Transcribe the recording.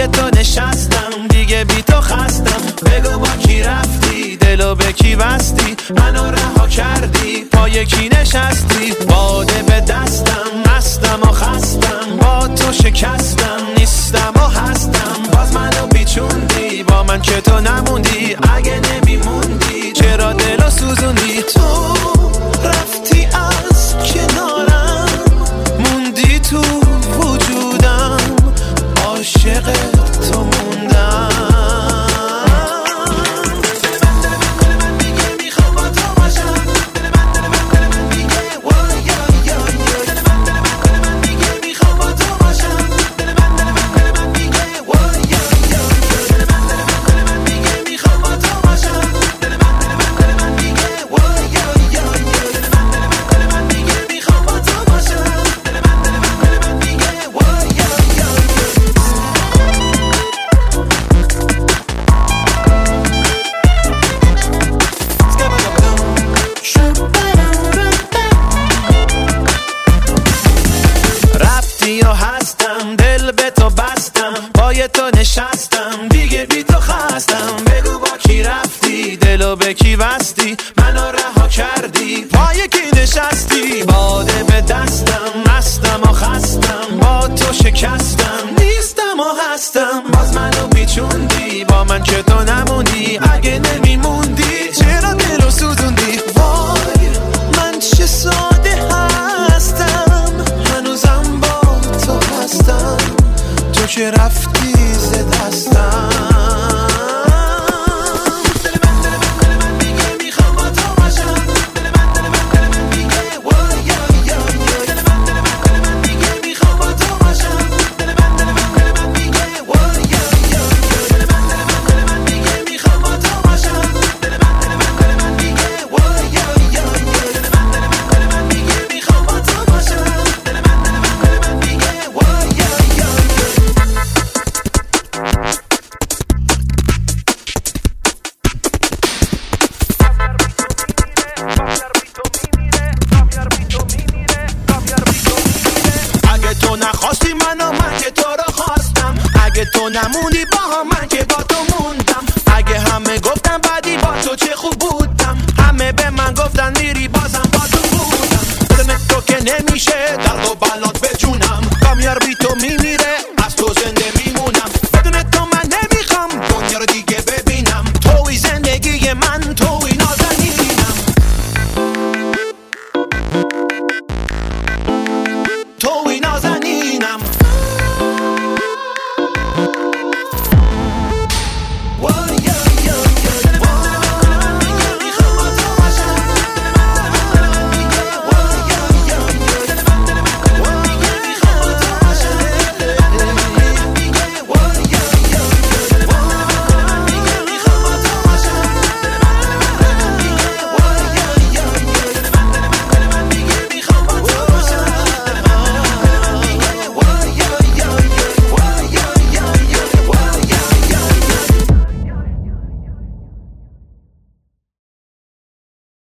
پای تو نشستم دیگه بی تو خستم. بگو با کی رفتی دلو به کی بستی، منو رها کردی پای کی نشستی. باده به دستم مستم و خستم، با تو شکستم نیستم و هستم. باز منو بیچوندی با من که تو نموندی، اگه نمیموندی چرا دلو سوزوندی. تو رفتی از کنارم موندی تو وجودم، عاشق تو موندم. هستم دل به تو بستم، پای تو نشستم دیگه بی تو خستم. بگو با کی رفتی دلو به کی بستی، منو رها کردی پای کی نشستی. باده به دستم مستم و خستم، با تو شکستم نیستم و هستم. باز منو بیچوندی با من که تو نموندی، اگه نمیموندی چرا دلو سوزوندی. وای من چه ساده هستم، هنوزم با تو هستم، تو که رفتی ز دستم. تو نخواستی منو من که تو رو خواستم، اگه تو نموندی با هم من که با تو موندم. اگه همه گفتن بعدی با تو چه خوب بودم، همه به من گفتن میری بازم